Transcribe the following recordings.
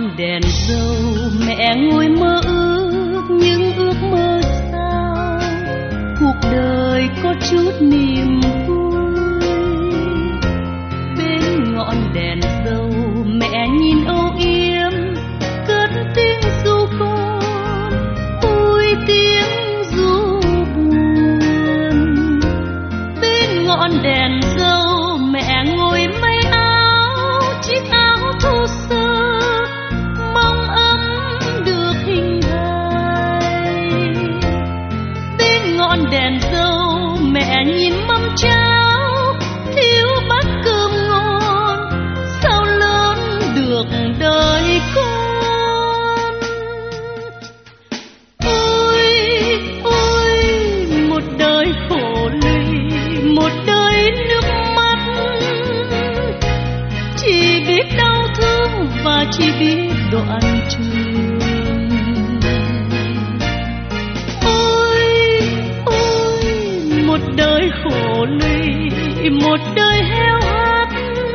đèn dầu mẹ ngồi mơ ước những ước mơ sao, cuộc đời có chút niềm vui. Bên ngọn đèn dầu mẹ nhìn âu yếm cất tiếng ru con, ôi tiếng ru buồn. Bên ngọn đèn dầu mẹ ngồi mây áo, chiếc áo thô sơ mong ấm được hình hài. Bên ngọn đèn dầu mẹ nhìn mâm cháo thiếu bát cơm ngon, sao lớn được đời con. Ôi ôi một đời khổ lụy, một đời nước mắt, chỉ biết đau thương và chỉ biết đoạn trường. Ôi ôi một đời khổ lụy, một đời heo hắt,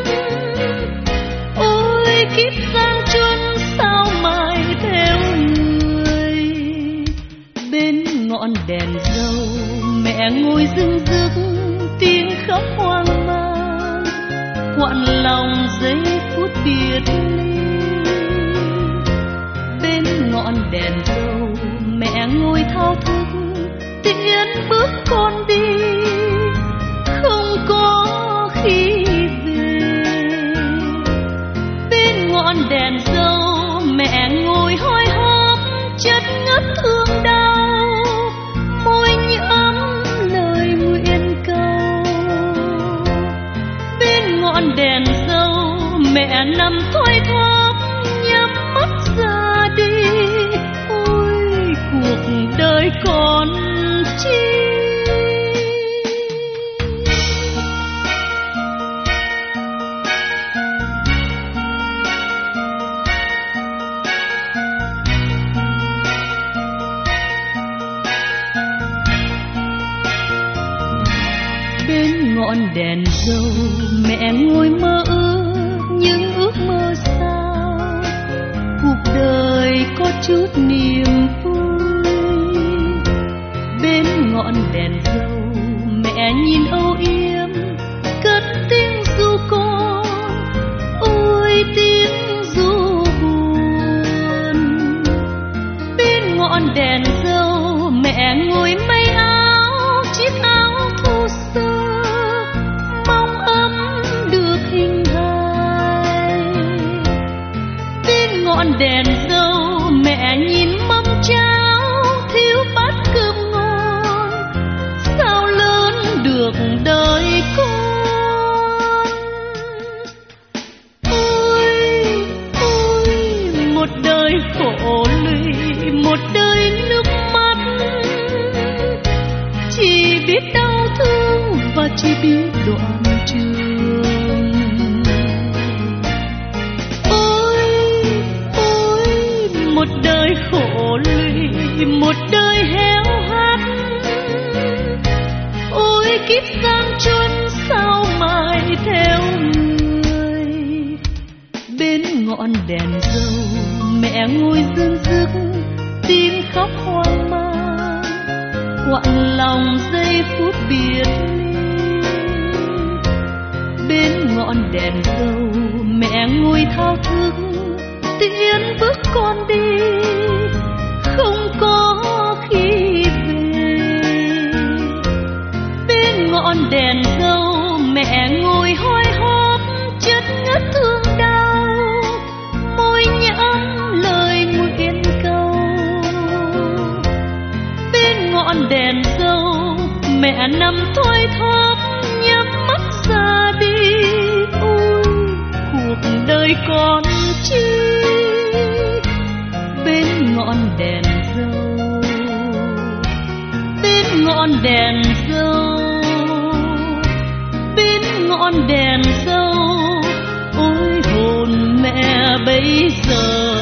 ôi kiếp gian truân sao mãi theo người. Bên ngọn đèn dầu mẹ ngồi dưng dứt tiếng khóc hoang mang, quặn lòng giây phút biệt ly. Bên ngọn đèn dầu mẹ ngồi thao thức tiễn bước con đi, không có khi về. Bên ngọn đèn dầu mẹ ngồi hoi hóp chất ngất thương đau, môi nhẫm lời nguyện cầu. Bên ngọn đèn dầu mẹ nằm thoi thóp nhắm mắt ra đi, ôi cuộc đời còn chi. Bên ngọn đèn dầu mẹ ngồi mơ ước những ước mơ sao, cuộc đời có chút niềm vui. Bên ngọn đèn dầu mẹ nhìn âu yếm cất tiếng ru con, ôi tiếng ru buồn. Bên ngọn đèn dầu mẹ ngồi mây áo, chiếc áo thô sơ mong ấm được hình hài. Bên ngọn đèn dầu mẹ nhìn mâm cháo thiếu bát cơm ngon, sao lớn được đời con. Ôi ôi một đời khổ lụy, một đời nước mắt, chỉ biết đau thương và chỉ biết đoạn trường. Ôi ôi một đời khổ lụy, một đời heo hắt, ôi kiếp gian truân sao mãi theo người. Bên ngọn đèn dầu mẹ ngồi dưng dứt tiếng khóc hoang mang, quặn lòng giây phút biệt ly. Bên ngọn đèn dầu mẹ ngồi thao thức tiễn bước con đi, không có khi về. Bên ngọn đèn dầu mẹ ngồi hoi hóp chất ngất thương đau, môi nhẫm lời nguyện cầu. Bên ngọn đèn dầu mẹ nằm thoi thóp nhắm mắt ra đi, ôi cuộc đời còn chi. Bên ngọn đèn dầu, bên ngọn đèn dầu, bên ngọn đèn dầu, ôi hồn mẹ bây giờ